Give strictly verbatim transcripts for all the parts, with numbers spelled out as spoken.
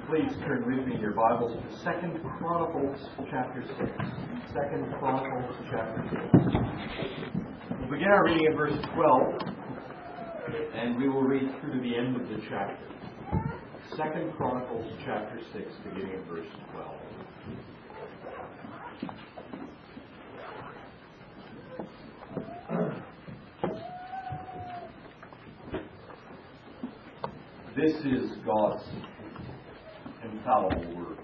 Please turn with me in your Bibles to Second Chronicles chapter six. Second Chronicles chapter six. We'll begin our reading at verse twelve, and we will read through to the end of the chapter. Second Chronicles chapter six, beginning at verse twelve. This is God's infallible word.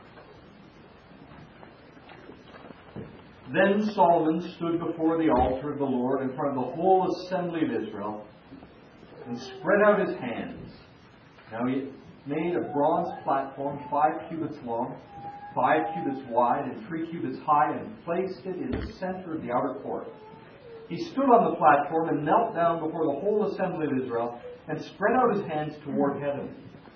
Then Solomon stood before the altar of the Lord in front of the whole assembly of Israel and spread out his hands. Now he made a bronze platform five cubits long, five cubits wide, and three cubits high, and placed it in the center of the outer court. He stood on the platform and knelt down before the whole assembly of Israel and spread out his hands toward heaven.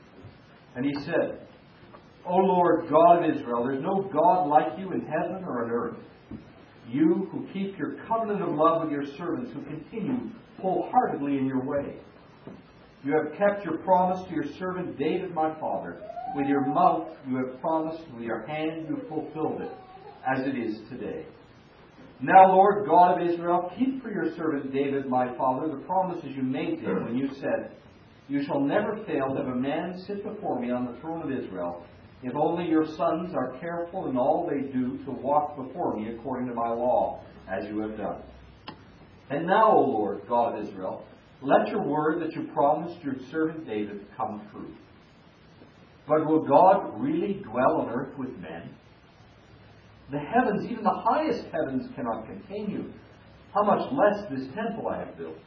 And he said, O Lord God of Israel, there is no God like you in heaven or on earth. You who keep your covenant of love with your servants, who continue wholeheartedly in your way. You have kept your promise to your servant David my father. With your mouth you have promised, with your hand you have fulfilled it, as it is today. Now, Lord God of Israel, keep for your servant David my father the promises you made to him when you said, You shall never fail to have a man sit before me on the throne of Israel, if only your sons are careful in all they do to walk before me according to my law, as you have done. And now, O Lord God of Israel, let your word that you promised your servant David come true. But will God really dwell on earth with men? The heavens, even the highest heavens, cannot contain you. How much less this temple I have built.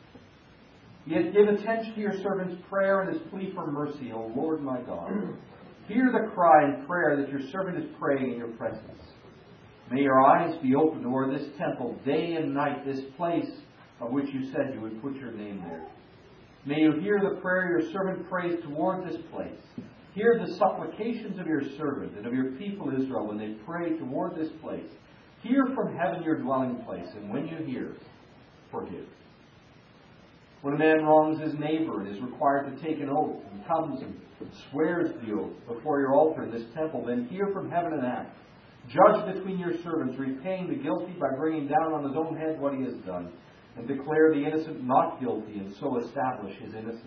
Yet give attention to your servant's prayer and his plea for mercy, O Lord my God. Hear the cry and prayer that your servant is praying in your presence. May your eyes be open toward this temple day and night, this place of which you said you would put your name there. May you hear the prayer your servant prays toward this place. Hear the supplications of your servant and of your people Israel when they pray toward this place. Hear from heaven your dwelling place, and when you hear, forgive. When a man wrongs his neighbor and is required to take an oath and comes and swears the oath before your altar in this temple, then hear from heaven and act. Judge between your servants, repaying the guilty by bringing down on his own head what he has done, and declare the innocent not guilty, and so establish his innocence.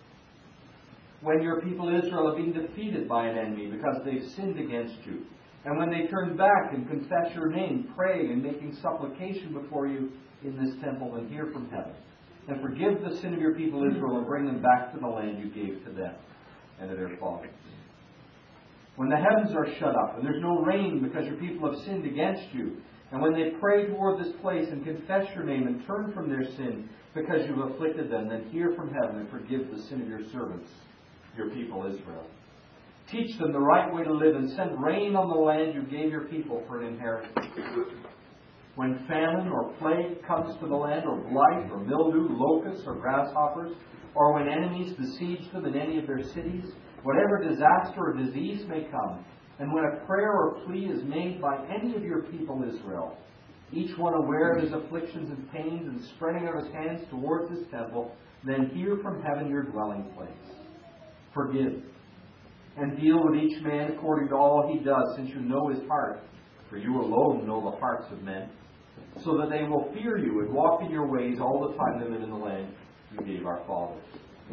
When your people Israel have been defeated by an enemy because they've sinned against you, and when they turn back and confess your name, praying and making supplication before you in this temple, then hear from heaven, and forgive the sin of your people Israel, and bring them back to the land you gave to them and to their fathers. When the heavens are shut up, and there's no rain because your people have sinned against you, and when they pray toward this place and confess your name and turn from their sin because you've afflicted them, then hear from heaven and forgive the sin of your servants, your people Israel. Teach them the right way to live and send rain on the land you gave your people for an inheritance. When famine or plague comes to the land, or blight or mildew, locusts or grasshoppers, or when enemies besiege them in any of their cities, whatever disaster or disease may come, and when a prayer or plea is made by any of your people Israel, each one aware of his afflictions and pains and spreading out his hands towards his temple, then hear from heaven your dwelling place. Forgive, and deal with each man according to all he does, since you know his heart, for you alone know the hearts of men, so that they will fear you and walk in your ways all the time they live in the land you gave our fathers.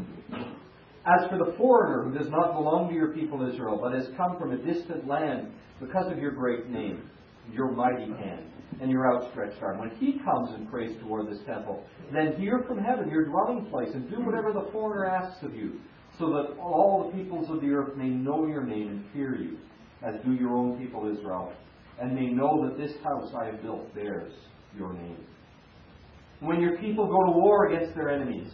As for the foreigner who does not belong to your people Israel, but has come from a distant land because of your great name, your mighty hand, and your outstretched arm, when he comes and prays toward this temple, then hear from heaven your dwelling place, and do whatever the foreigner asks of you, so that all the peoples of the earth may know your name and fear you, as do your own people Israel, and may know that this house I have built bears your name. When your people go to war against their enemies,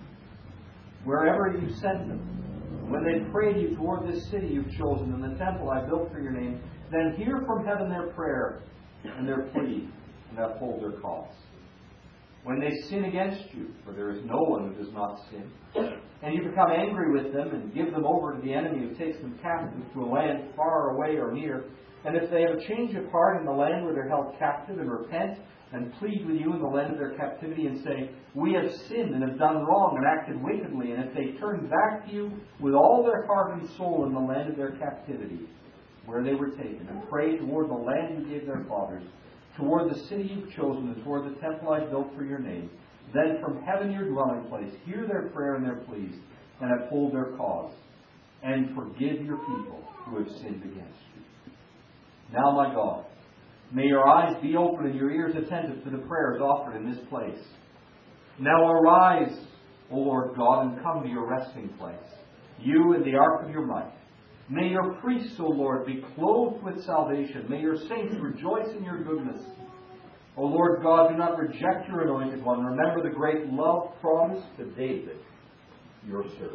wherever you send them, when they pray to you toward this city you've chosen and the temple I built for your name, then hear from heaven their prayer and their plea, and uphold their cause. When they sin against you, for there is no one who does not sin, and you become angry with them and give them over to the enemy who takes them captive to a land far away or near, and if they have a change of heart in the land where they're held captive and repent and plead with you in the land of their captivity and say, we have sinned and have done wrong and acted wickedly, and if they turn back to you with all their heart and soul in the land of their captivity, where they were taken, and pray toward the land you gave their fathers, toward the city you've chosen, and toward the temple I built for your name, then from heaven your dwelling place, hear their prayer and their pleas, and uphold their cause, and forgive your people who have sinned against you. Now, my God, may your eyes be open and your ears attentive to the prayers offered in this place. Now arise, O Lord God, and come to your resting place, you and the ark of your might. May your priests, O Lord, be clothed with salvation. May your saints rejoice in your goodness. O Lord God, do not reject your anointed one. Remember the great love promised to David, your servant.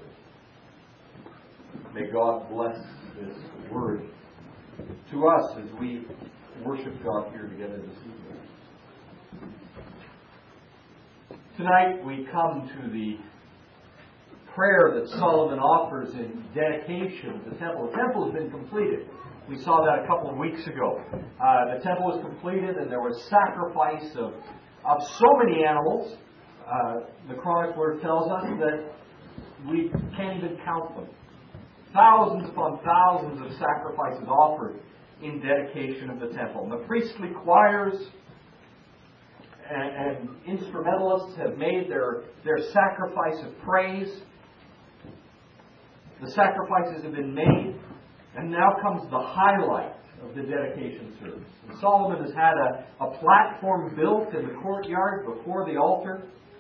May God bless this word to us as we worship God here together this evening. Tonight we come to the prayer that Solomon offers in dedication of the temple. The temple has been completed. We saw that a couple of weeks ago. Uh, the temple was completed and there was sacrifice of, of so many animals. Uh, the chronicler tells us that we can't even count them. Thousands upon thousands of sacrifices offered in dedication of the temple. And the priestly choirs and, and instrumentalists have made their, their sacrifice of praise. The sacrifices have been made, and now comes the highlight of the dedication service. And Solomon has had a, a platform built in the courtyard before the altar,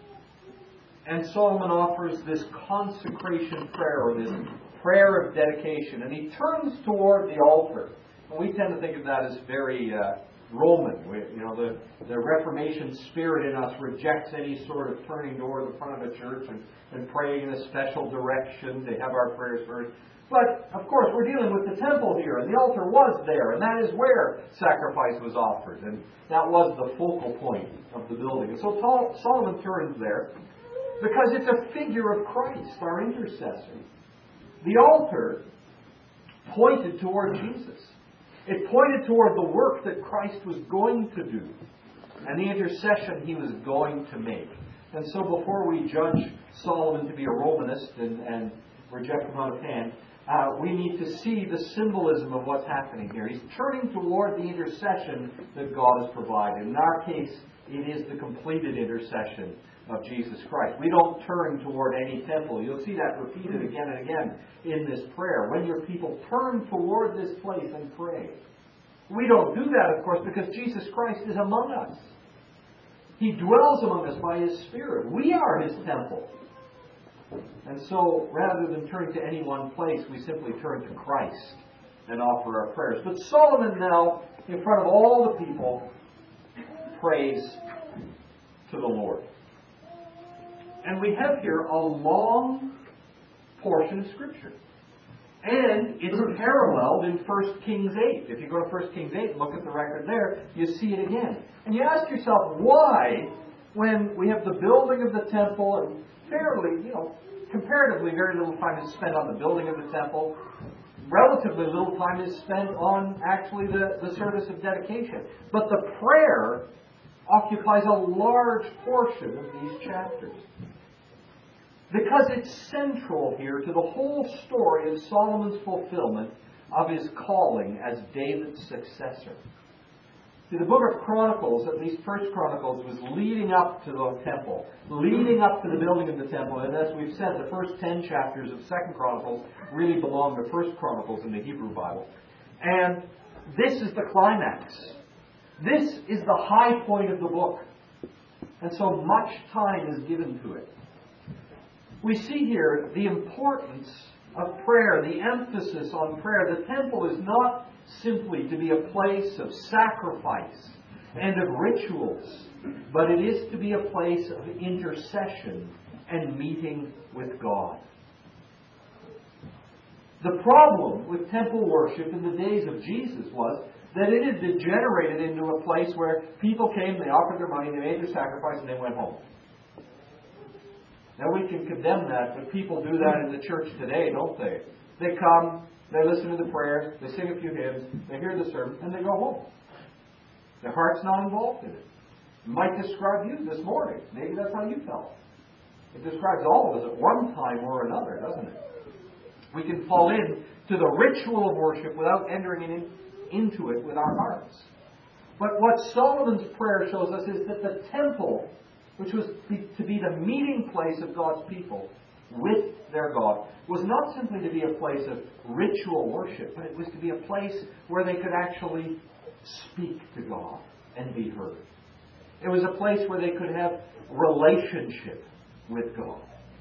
and Solomon offers this consecration prayer, or this prayer of dedication, and he turns toward the altar. And we tend to think of that as very uh, Roman. We, you know, the, the Reformation spirit in us rejects any sort of turning toward the front of a church and, and praying in a special direction to have our prayers first. But, of course, we're dealing with the temple here, and the altar was there, and that is where sacrifice was offered, and that was the focal point of the building. And so Solomon turns there because it's a figure of Christ, our intercessor. The altar pointed toward Jesus. It pointed toward the work that Christ was going to do and the intercession he was going to make. And so before we judge Solomon to be a Romanist and, and reject him out of hand, uh, we need to see the symbolism of what's happening here. He's turning toward the intercession that God has provided. In our case, it is the completed intercession of Jesus Christ. We don't turn toward any temple. You'll see that repeated again and again in this prayer. When your people turn toward this place and pray. We don't do that, of course, because Jesus Christ is among us. He dwells among us by His Spirit. We are His temple. And so, rather than turning to any one place, we simply turn to Christ and offer our prayers. But Solomon now, in front of all the people, prays to the Lord. And we have here a long portion of Scripture. And it's paralleled in First Kings eight. If you go to First Kings eight and look at the record there, you see it again. And you ask yourself, why, when we have the building of the temple, and fairly, you know, comparatively very little time is spent on the building of the temple, relatively little time is spent on actually the, the service of dedication. But the prayer occupies a large portion of these chapters. Because it's central here to the whole story of Solomon's fulfillment of his calling as David's successor. See, the book of Chronicles, at least First Chronicles, was leading up to the temple, leading up to the building of the temple. And as we've said, the first ten chapters of Second Chronicles really belong to First Chronicles in the Hebrew Bible. And this is the climax. This is the high point of the book. And so much time is given to it. We see here the importance of prayer, the emphasis on prayer. The temple is not simply to be a place of sacrifice and of rituals, but it is to be a place of intercession and meeting with God. The problem with temple worship in the days of Jesus was that it had degenerated into a place where people came, they offered their money, they made their sacrifice, and they went home. Now we can condemn that, but people do that in the church today, don't they? They come, they listen to the prayer, they sing a few hymns, they hear the sermon, and they go home. Their heart's not involved in it. It might describe you this morning. Maybe that's how you felt. It describes all of us at one time or another, doesn't it? We can fall in to the ritual of worship without entering in, into it with our hearts. But what Solomon's prayer shows us is that the temple, which was be, to be the meeting place of God's people with their God, was not simply to be a place of ritual worship, but it was to be a place where they could actually speak to God and be heard. It was a place where they could have relationship with God.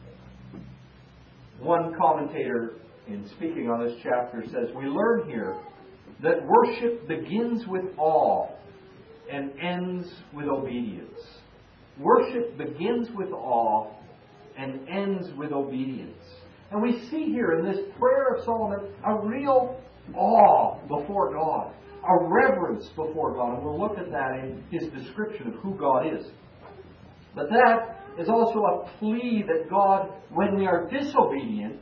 One commentator, in speaking on this chapter, says, we learn here that worship begins with awe and ends with obedience. Worship begins with awe and ends with obedience. And we see here in this prayer of Solomon a real awe before God, a reverence before God. And we'll look at that in his description of who God is. But that is also a plea that God, when we are disobedient,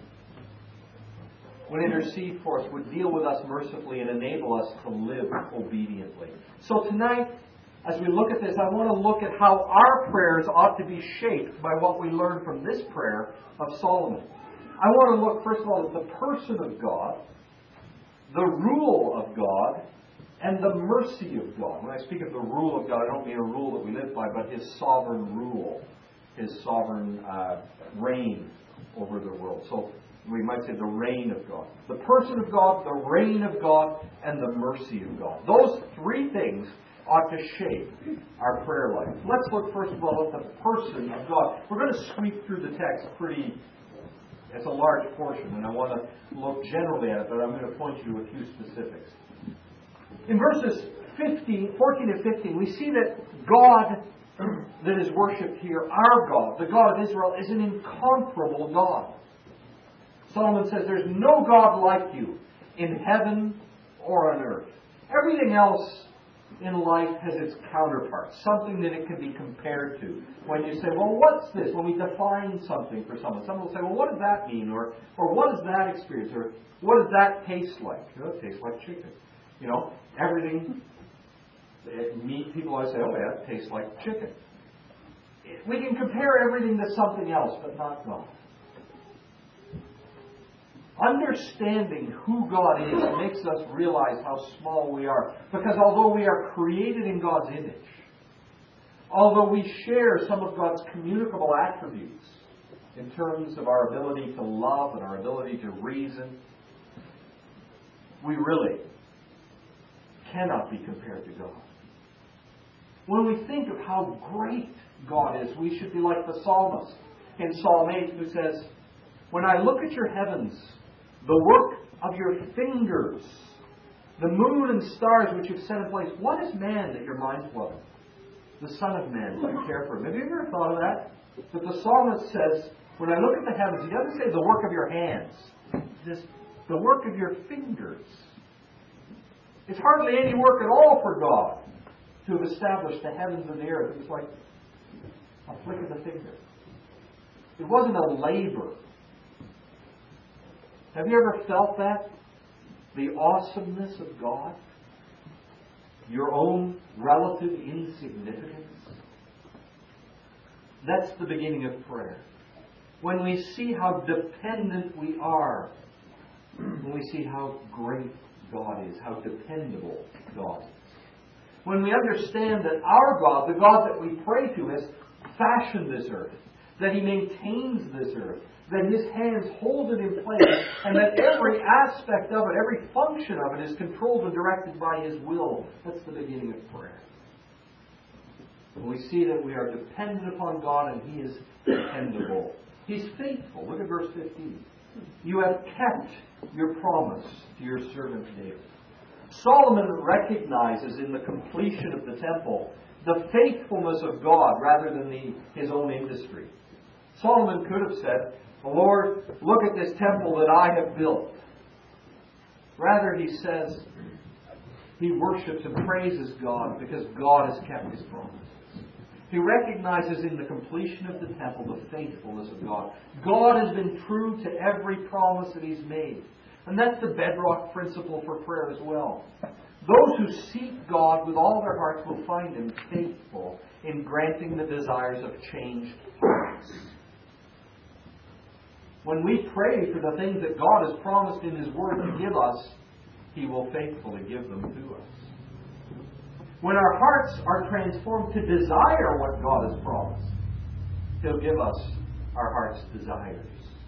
would intercede for us, would deal with us mercifully and enable us to live obediently. So tonight, as we look at this, I want to look at how our prayers ought to be shaped by what we learn from this prayer of Solomon. I want to look, first of all, at the person of God, the rule of God, and the mercy of God. When I speak of the rule of God, I don't mean a rule that we live by, but His sovereign rule, His sovereign uh, reign over the world. So we might say the reign of God. The person of God, the reign of God, and the mercy of God. Those three things ought to shape our prayer life. Let's look first of all at the person of God. We're going to sweep through the text pretty, it's a large portion, and I want to look generally at it, but I'm going to point you to a few specifics. In verses fifteen, fourteen and fifteen, we see that God that is worshipped here, our God, the God of Israel, is an incomparable God. Solomon says, there's no God like you in heaven or on earth. Everything else in life has its counterpart, something that it can be compared to. When you say, well, what's this? When we define something for someone, someone will say, well, what does that mean? Or, or what is that experience? Or what does that taste like? You know, it tastes like chicken. You know, everything, meat, people always say, oh yeah, it tastes like chicken. We can compare everything to something else, but not God. Understanding who God is makes us realize how small we are. Because although we are created in God's image, although we share some of God's communicable attributes in terms of our ability to love and our ability to reason, we really cannot be compared to God. When we think of how great God is, we should be like the psalmist in Psalm eight who says, when I look at your heavens, the work of your fingers, the moon and stars which you've set in place, what is man that you're mindful of him? The Son of Man, do you care for him? Have you ever thought of that? That the psalmist says, when I look at the heavens, he doesn't say the work of your hands. He says, the work of your fingers. It's hardly any work at all for God to have established the heavens and the earth. It was like a flick of the finger. It wasn't a labor. Have you ever felt that? The awesomeness of God? Your own relative insignificance? That's the beginning of prayer. When we see how dependent we are, when we see how great God is, how dependable God is. When we understand that our God, the God that we pray to, has fashioned this earth, that He maintains this earth, that His hands hold it in place, and that every aspect of it, every function of it is controlled and directed by His will. That's the beginning of prayer. When we see that we are dependent upon God and He is dependable. He's faithful. Look at verse fifteen. You have kept your promise to your servant David. Solomon recognizes in the completion of the temple the faithfulness of God rather than the, his own industry. Solomon could have said, Lord, look at this temple that I have built. Rather, he says, he worships and praises God because God has kept His promises. He recognizes in the completion of the temple the faithfulness of God. God has been true to every promise that He's made. And that's the bedrock principle for prayer as well. Those who seek God with all their hearts will find Him faithful in granting the desires of changed hearts. When we pray for the things that God has promised in His Word to give us, He will faithfully give them to us. When our hearts are transformed to desire what God has promised, He'll give us our heart's desires.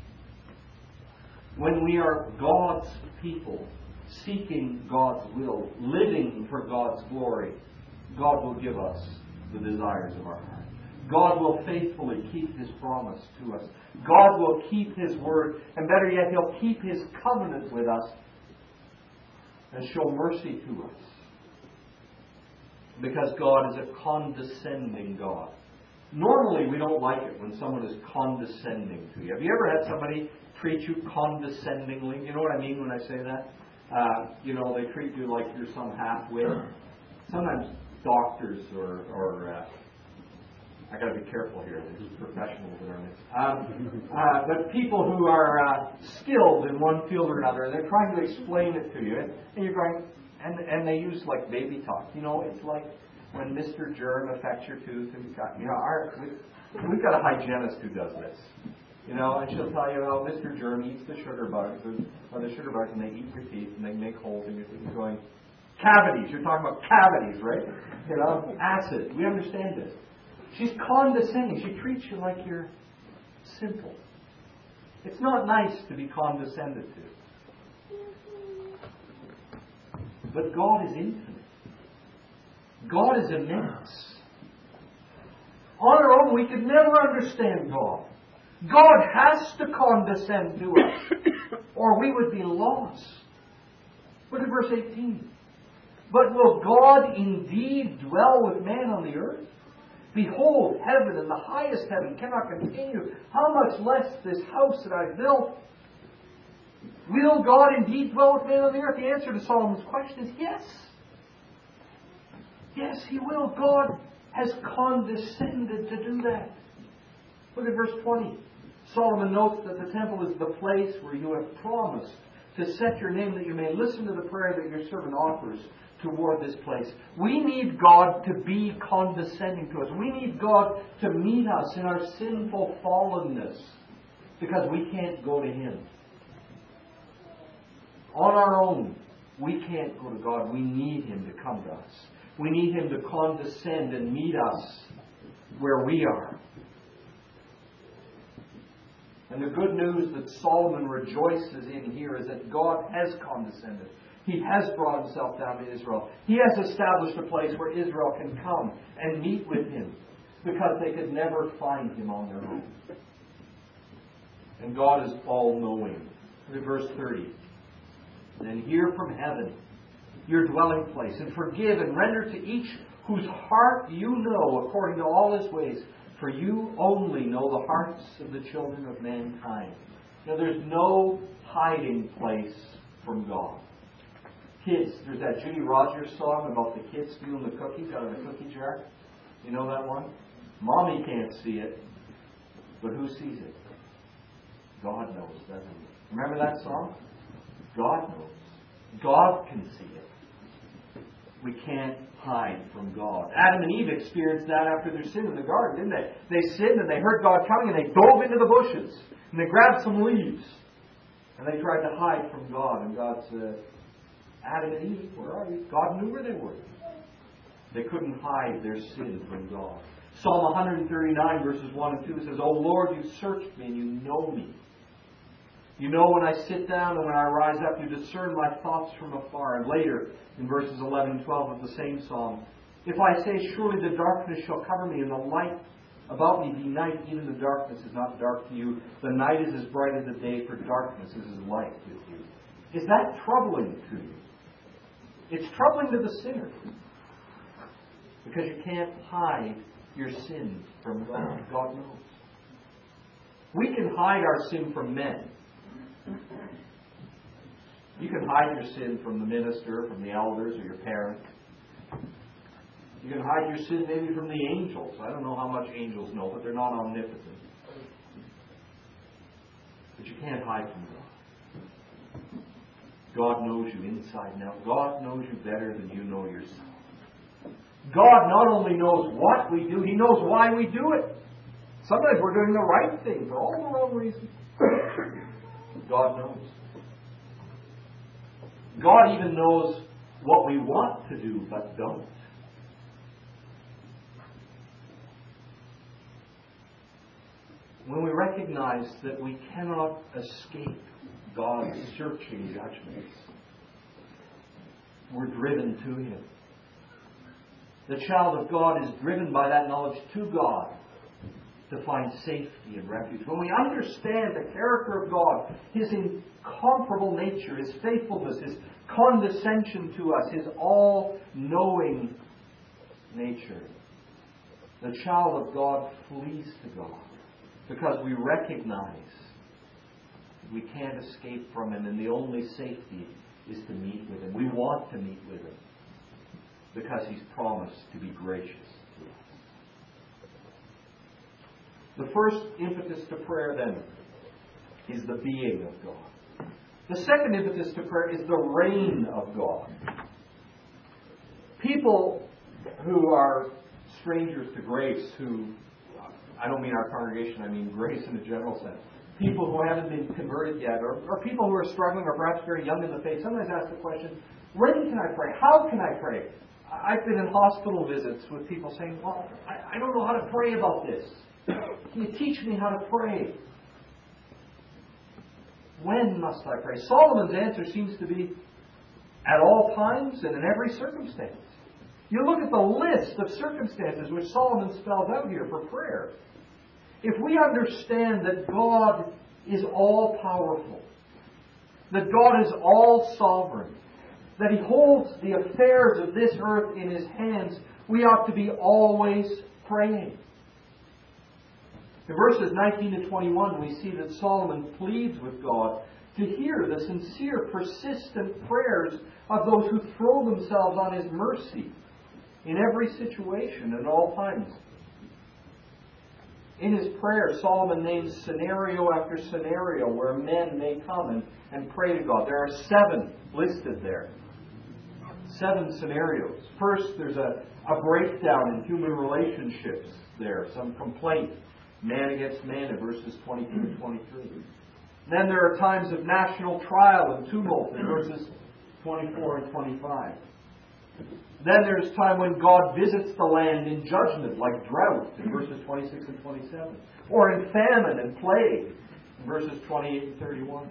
When we are God's people, seeking God's will, living for God's glory, God will give us the desires of our heart. God will faithfully keep His promise to us. God will keep His word, and better yet, He'll keep His covenant with us and show mercy to us. Because God is a condescending God. Normally, we don't like it when someone is condescending to you. Have you ever had somebody treat you condescendingly? You know what I mean when I say that? Uh, you know, they treat you like you're some half-wit. Sometimes doctors or, or uh, I got to be careful here. There's professionals in our midst. Um, uh, but people who are uh, skilled in one field or another, they're trying to explain it to you, and you're going, and and they use like baby talk. You know, it's like when Mister Germ affects your tooth, and you've got, you know, our we, we've got a hygienist who does this. You know, and she'll tell you, oh, Mister Germ eats the sugar bugs, or the sugar bugs, and they eat your teeth, and they make holes in your teeth. You're going, cavities. You're talking about cavities, right? You know, acid. We understand this. She's condescending. She treats you like you're simple. It's not nice to be condescended to. But God is infinite. God is immense. On our own, we could never understand God. God has to condescend to us, or we would be lost. Look at verse eighteen. But will God indeed dwell with man on the earth? Behold, heaven and the highest heaven cannot contain you. How much less this house that I've built? Will God indeed dwell with man on the earth? The answer to Solomon's question is yes. Yes, He will. God has condescended to do that. Look at verse twenty. Solomon notes that the temple is the place where you have promised to set your name, that you may listen to the prayer that your servant offers toward this place. We need God to be condescending to us. We need God to meet us in our sinful fallenness, because we can't go to Him. On our own, we can't go to God. We need Him to come to us. We need Him to condescend and meet us where we are. And the good news that Solomon rejoices in here is that God has condescended. He has brought Himself down to Israel. He has established a place where Israel can come and meet with Him, because they could never find Him on their own. And God is all-knowing. Look at verse thirty. Then hear from heaven your dwelling place, and forgive and render to each whose heart you know according to all his ways. For you only know the hearts of the children of mankind. Now there's no hiding place from God. Kids, there's that Judy Rogers song about the kids stealing the cookies out of the cookie jar. You know that one? Mommy can't see it, but who sees it? God knows, doesn't He? Remember that song? God knows. God can see it. We can't hide from God. Adam and Eve experienced that after their sin in the garden, didn't they? They sinned and they heard God coming and they dove into the bushes and they grabbed some leaves and they tried to hide from God. And God said, Adam and Eve, where are you? God knew where they were. They couldn't hide their sin from God. Psalm one thirty-nine verses one and two says, O Lord, you searched me and you know me. You know when I sit down and when I rise up, you discern my thoughts from afar. And later, in verses eleven and twelve of the same psalm, if I say, surely the darkness shall cover me, and the light about me be night, even the darkness is not dark to you. The night is as bright as the day, for darkness is as light with you. Is that troubling to you? It's troubling to the sinner, because you can't hide your sin from God. God knows. We can hide our sin from men. You can hide your sin from the minister, from the elders, or your parents. You can hide your sin maybe from the angels. I don't know how much angels know, but they're not omnipotent. But you can't hide from God. God knows you inside and out. God knows you better than you know yourself. God not only knows what we do, He knows why we do it. Sometimes we're doing the right thing for all the wrong reasons. God knows. God even knows what we want to do but don't. When we recognize that we cannot escape God's searching judgments, we're driven to Him. The child of God is driven by that knowledge to God to find safety and refuge. When we understand the character of God, His incomparable nature, His faithfulness, His condescension to us, His all-knowing nature, the child of God flees to God because we recognize we can't escape from Him and the only safety is to meet with Him. We want to meet with Him because He's promised to be gracious to us. The first impetus to prayer, then, is the being of God. The second impetus to prayer is the reign of God. People who are strangers to grace, who, I don't mean our congregation, I mean grace in a general sense, people who haven't been converted yet, or, or people who are struggling or perhaps very young in the faith, sometimes ask the question, when can I pray? How can I pray? I've been in hospital visits with people saying, well, I, I don't know how to pray about this. Can you teach me how to pray? When must I pray? Solomon's answer seems to be at all times and in every circumstance. You look at the list of circumstances which Solomon spells out here for prayer. If we understand that God is all powerful, that God is all sovereign, that He holds the affairs of this earth in His hands, we ought to be always praying. In verses nineteen to twenty-one, we see that Solomon pleads with God to hear the sincere, persistent prayers of those who throw themselves on His mercy in every situation at all times. In his prayer, Solomon names scenario after scenario where men may come and, and pray to God. There are seven listed there. Seven scenarios. First, there's a, a breakdown in human relationships there. Some complaint. Man against man in verses twenty-two and twenty-three. Then there are times of national trial and tumult in verses twenty-four and twenty-five. Then there's time when God visits the land in judgment, like drought in verses twenty-six and twenty-seven. Or in famine and plague in verses twenty-eight and thirty-one.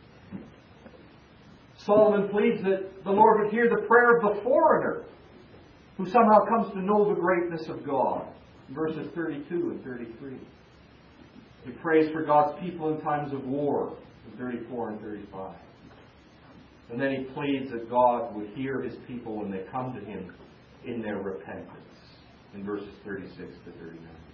Solomon pleads that the Lord would hear the prayer of the foreigner who somehow comes to know the greatness of God in verses thirty-two and thirty-three. He prays for God's people in times of war in thirty-four and thirty-five. And then he pleads that God would hear His people when they come to Him in their repentance in verses thirty-six to thirty-nine.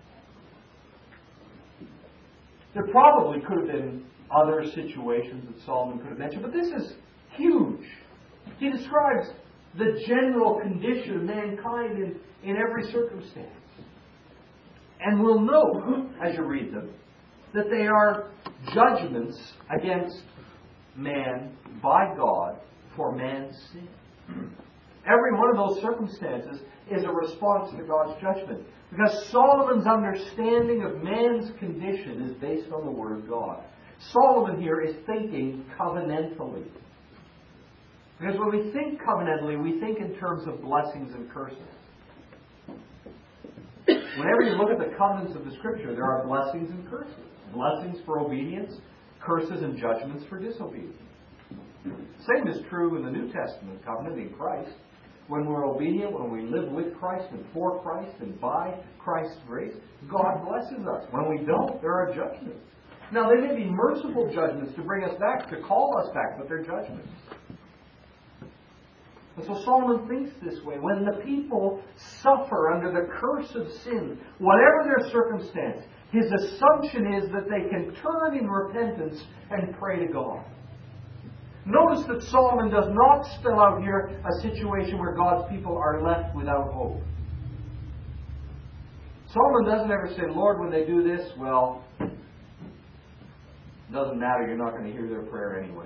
There probably could have been other situations that Solomon could have mentioned, but this is huge. He describes the general condition of mankind in, in every circumstance. And we'll note, as you read them, that they are judgments against man by God for man's sin. Every one of those circumstances is a response to God's judgment. Because Solomon's understanding of man's condition is based on the Word of God. Solomon here is thinking covenantally. Because when we think covenantally, we think in terms of blessings and curses. Whenever you look at the covenants of the Scripture, there are blessings and curses. Blessings for obedience, curses and judgments for disobedience. Same is true in the New Testament covenant in Christ. When we're obedient, when we live with Christ and for Christ and by Christ's grace, God blesses us. When we don't, there are judgments. Now, they may be merciful judgments to bring us back, to call us back, but they're judgments. And so Solomon thinks this way. When the people suffer under the curse of sin, whatever their circumstance, his assumption is that they can turn in repentance and pray to God. Notice that Solomon does not spell out here a situation where God's people are left without hope. Solomon doesn't ever say, Lord, when they do this, well, it doesn't matter, you're not going to hear their prayer anyway.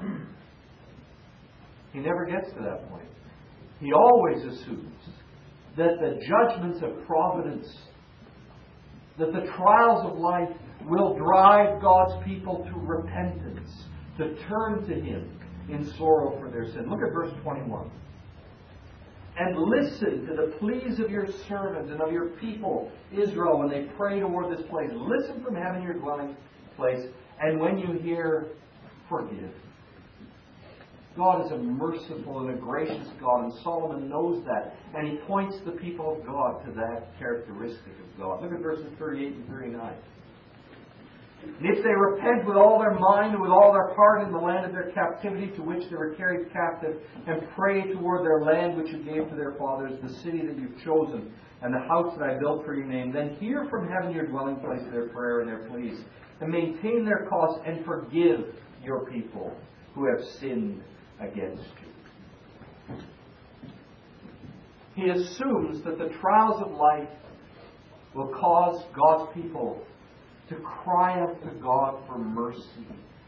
He never gets to that point. He always assumes that the judgments of providence, that the trials of life will drive God's people to repentance, to turn to Him in sorrow for their sin. Look at verse twenty-one. And listen to the pleas of your servant and of your people, Israel, when they pray toward this place. Listen from heaven, your dwelling place, and when you hear, forgive. God is a merciful and a gracious God, and Solomon knows that. And he points the people of God to that characteristic of God. Look at verses thirty-eight and thirty-nine. And if they repent with all their mind and with all their heart in the land of their captivity to which they were carried captive, and pray toward their land which you gave to their fathers, the city that you've chosen, and the house that I built for your name, then hear from heaven your dwelling place their prayer and their pleas, and maintain their cause, and forgive your people who have sinned against you. He assumes that the trials of life will cause God's people to cry out to God for mercy.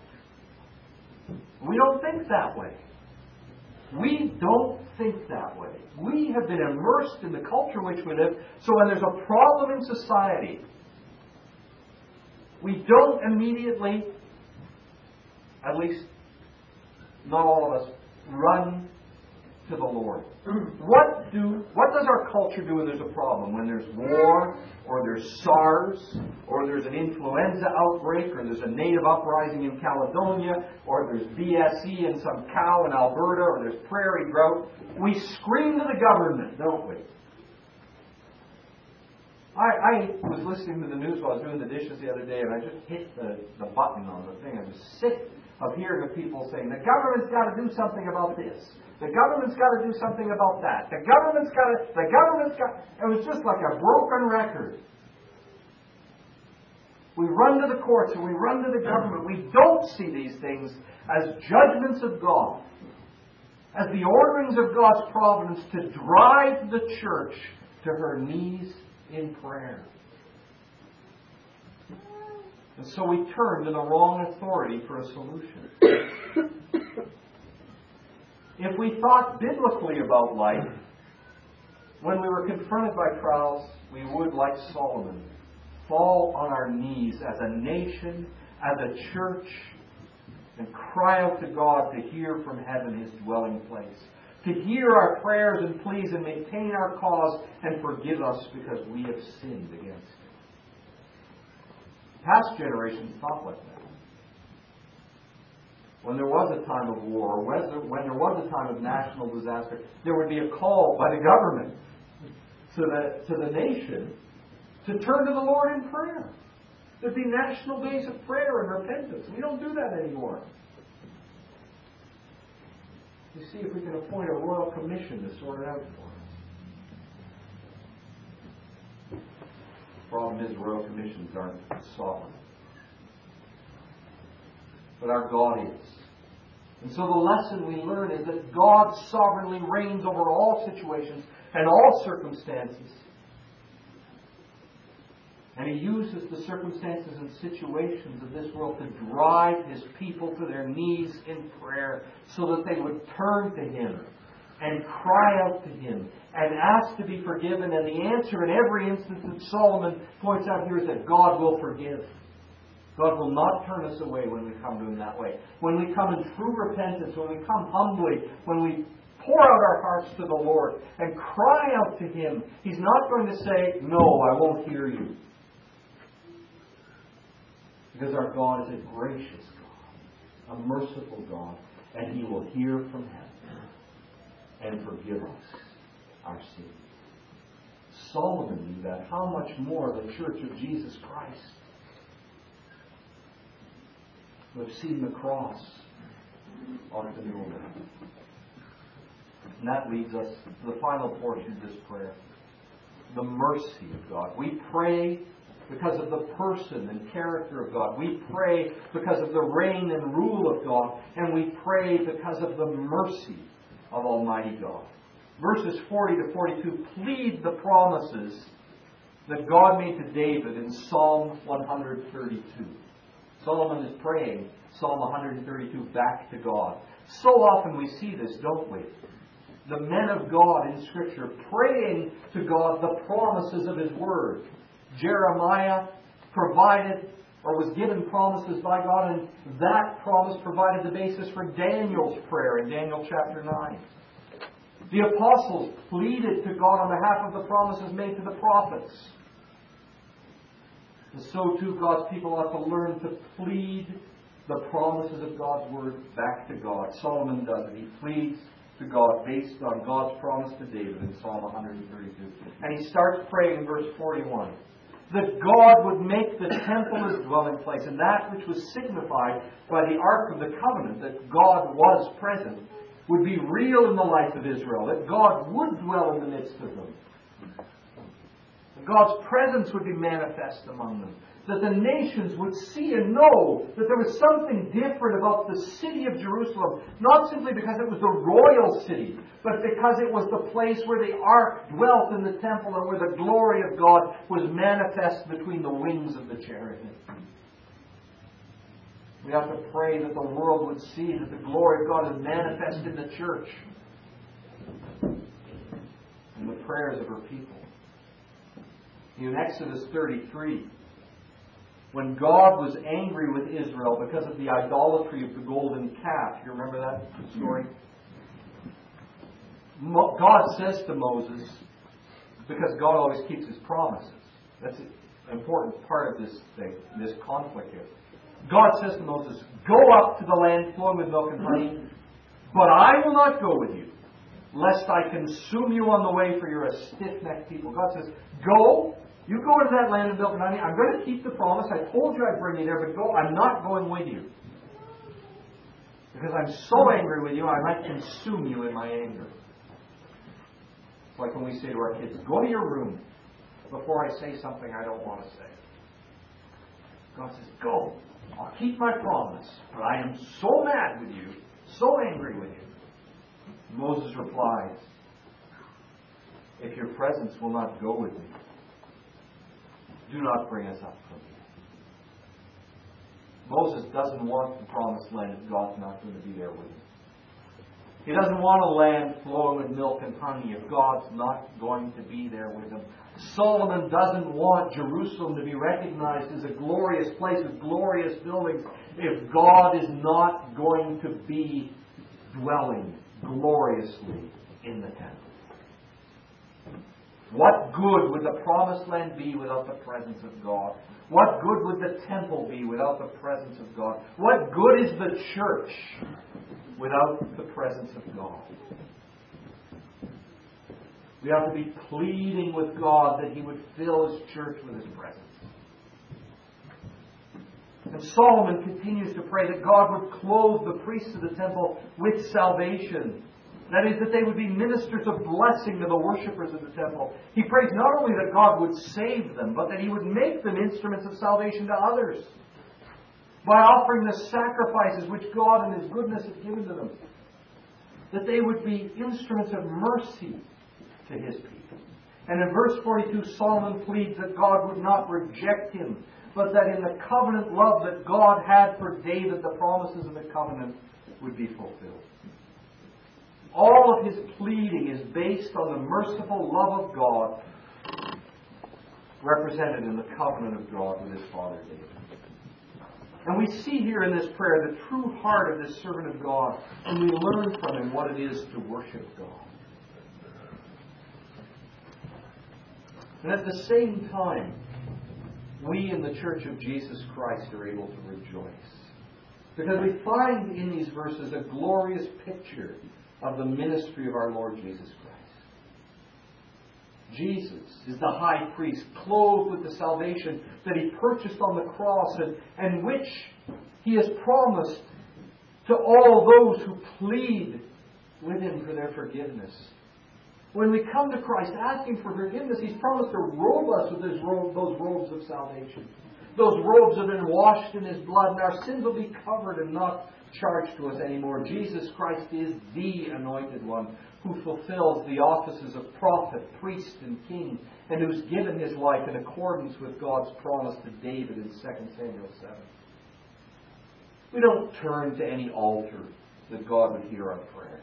We don't think that way. We don't think that way. We have been immersed in the culture in which we live, so when there's a problem in society, we don't immediately, at least not all of us, run to the Lord. What do what does our culture do when there's a problem? When there's war, or there's SARS, or there's an influenza outbreak, or there's a native uprising in Caledonia, or there's B S E in some cow in Alberta, or there's prairie drought, we scream to the government, don't we? I, I was listening to the news while I was doing the dishes the other day, and I just hit the, the button on the thing. I was sick of hearing of people saying, the government's got to do something about this. The government's got to do something about that. The government's got to, the government's got, it was just like a broken record. We run to the courts and we run to the government. We don't see these things as judgments of God, as the orderings of God's providence to drive the church to her knees in prayer. And so we turn to the wrong authority for a solution. If we thought biblically about life, when we were confronted by trials, we would, like Solomon, fall on our knees as a nation, as a church, and cry out to God to hear from heaven His dwelling place, to hear our prayers and pleas and maintain our cause and forgive us because we have sinned against Him. Past generations thought like that. When there was a time of war, when there was a time of national disaster, there would be a call by the government to the, to the nation to turn to the Lord in prayer. There'd be national days of prayer and repentance. We don't do that anymore. You see if we can appoint a royal commission to sort it out for us. The problem is royal commissions aren't sovereign. But our God is. And so the lesson we learn is that God sovereignly reigns over all situations and all circumstances. And He uses the circumstances and situations of this world to drive His people to their knees in prayer so that they would turn to Him and cry out to Him and ask to be forgiven. And the answer in every instance that Solomon points out here is that God will forgive. God will not turn us away when we come to Him that way. When we come in true repentance, when we come humbly, when we pour out our hearts to the Lord and cry out to Him, He's not going to say, no, I won't hear you. Because our God is a gracious God, a merciful God, and He will hear from heaven and forgive us our sins. Solomon knew that. How much more the Church of Jesus Christ? Who have seen the cross ought to know that. And that leads us to the final portion of this prayer. The mercy of God. We pray because of the person and character of God. We pray because of the reign and rule of God. And we pray because of the mercy of Almighty God. Verses forty to forty-two plead the promises that God made to David in Psalm one thirty-two. Solomon is praying Psalm one thirty-two back to God. So often we see this, don't we? The men of God in Scripture praying to God the promises of His Word. Jeremiah provided or was given promises by God, and that promise provided the basis for Daniel's prayer in Daniel chapter nine. The apostles pleaded to God on behalf of the promises made to the prophets. And so too God's people ought to learn to plead the promises of God's Word back to God. Solomon does it. He pleads to God based on God's promise to David in Psalm one thirty-two. And he starts praying in verse forty-one that God would make the temple his dwelling place, and that which was signified by the Ark of the Covenant, that God was present, would be real in the life of Israel, that God would dwell in the midst of them. That God's presence would be manifest among them. That the nations would see and know that there was something different about the city of Jerusalem, not simply because it was the royal city, but because it was the place where the ark dwelt in the temple and where the glory of God was manifest between the wings of the cherubim. We have to pray that the world would see that the glory of God is manifest in the church and the prayers of her people. In Exodus thirty-three, when God was angry with Israel because of the idolatry of the golden calf, you remember that story? God says to Moses, because God always keeps His promises. That's an important part of this thing, this conflict here. God says to Moses, go up to the land flowing with milk and honey, but I will not go with you, lest I consume you on the way, for you're a stiff-necked people. God says, go, you go into that land of milk and honey. I'm going to keep the promise. I told you I'd bring you there, but go. I'm not going with you. Because I'm so angry with you, I might consume you in my anger. It's like when we say to our kids, go to your room before I say something I don't want to say. God says, go. I'll keep my promise, but I am so mad with you, so angry with you. Moses replies, if your presence will not go with me, do not bring us up from here. Moses doesn't want the promised land if God's not going to be there with him. He doesn't want a land flowing with milk and honey if God's not going to be there with him. Solomon doesn't want Jerusalem to be recognized as a glorious place with glorious buildings if God is not going to be dwelling gloriously in the temple. What good would the promised land be without the presence of God? What good would the temple be without the presence of God? What good is the church without the presence of God? We have to be pleading with God that He would fill His church with His presence. And Solomon continues to pray that God would clothe the priests of the temple with salvation. That is, that they would be ministers of blessing to the worshippers of the temple. He prays not only that God would save them, but that He would make them instruments of salvation to others by offering the sacrifices which God in His goodness has given to them. That they would be instruments of mercy to His people. And in verse forty-two, Solomon pleads that God would not reject him, but that in the covenant love that God had for David, the promises of the covenant would be fulfilled. All of his pleading is based on the merciful love of God represented in the covenant of God with his father David. And we see here in this prayer the true heart of this servant of God, and we learn from him what it is to worship God. And at the same time, we in the Church of Jesus Christ are able to rejoice. Because we find in these verses a glorious picture of the ministry of our Lord Jesus Christ. Jesus is the high priest, clothed with the salvation that He purchased on the cross and, and which He has promised to all those who plead with Him for their forgiveness. When we come to Christ asking for forgiveness, He's promised to robe us with His robe, those robes of salvation. Those robes have been washed in His blood, and our sins will be covered and not charged to us anymore. Jesus Christ is the Anointed One who fulfills the offices of prophet, priest, and king, and who's given His life in accordance with God's promise to David in Second Samuel seven. We don't turn to any altar that God would hear our prayer.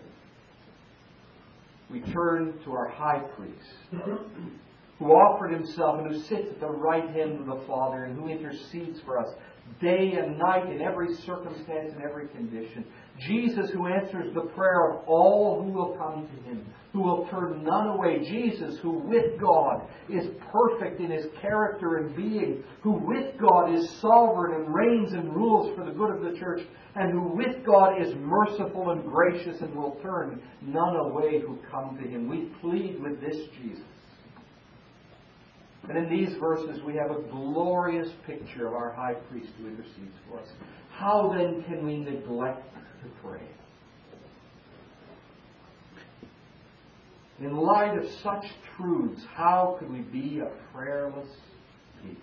We turn to our high priest, who offered Himself and who sits at the right hand of the Father and who intercedes for us day and night in every circumstance and every condition. Jesus, who answers the prayer of all who will come to Him, who will turn none away. Jesus, who with God is perfect in His character and being, who with God is sovereign and reigns and rules for the good of the church, and who with God is merciful and gracious and will turn none away who come to Him. We plead with this Jesus. And in these verses we have a glorious picture of our high priest who intercedes for us. How then can we neglect to pray? In light of such truths, how could we be a prayerless people?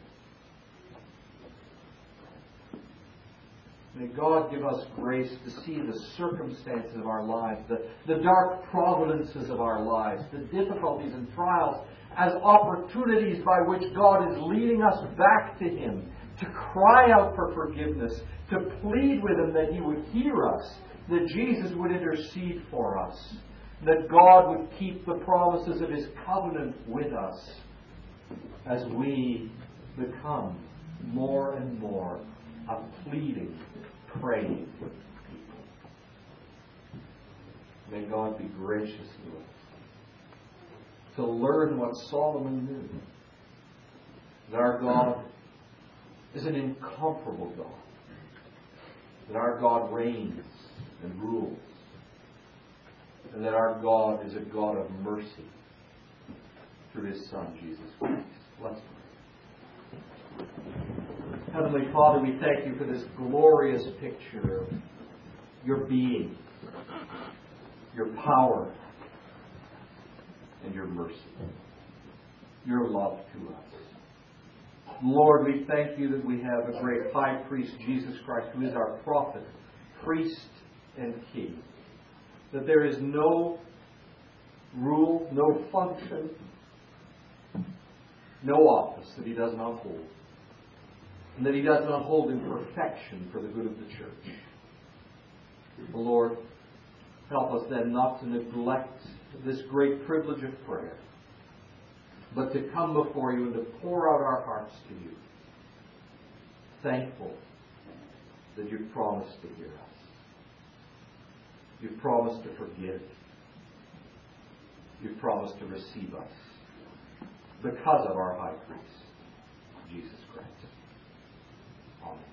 May God give us grace to see the circumstances of our lives, the, the dark providences of our lives, the difficulties and trials as opportunities by which God is leading us back to Him, to cry out for forgiveness, to plead with Him that He would hear us, that Jesus would intercede for us, that God would keep the promises of His covenant with us as we become more and more a pleading, praying people. May God be gracious to us to learn what Solomon knew. That our God is an incomparable God. That our God reigns and rules. And that our God is a God of mercy through His Son, Jesus Christ. Let's pray. Heavenly Father, we thank You for this glorious picture of Your being, Your power, and Your mercy, Your love to us. Lord, we thank You that we have a great high priest, Jesus Christ, who is our prophet, priest, and king. That there is no rule, no function, no office that He does not hold. And that He does not hold in perfection for the good of the church. Lord, help us then not to neglect this great privilege of prayer, but to come before You and to pour out our hearts to You, thankful that You've promised to hear us. You've promised to forgive. You've promised to receive us because of our high priest, Jesus Christ. Amen.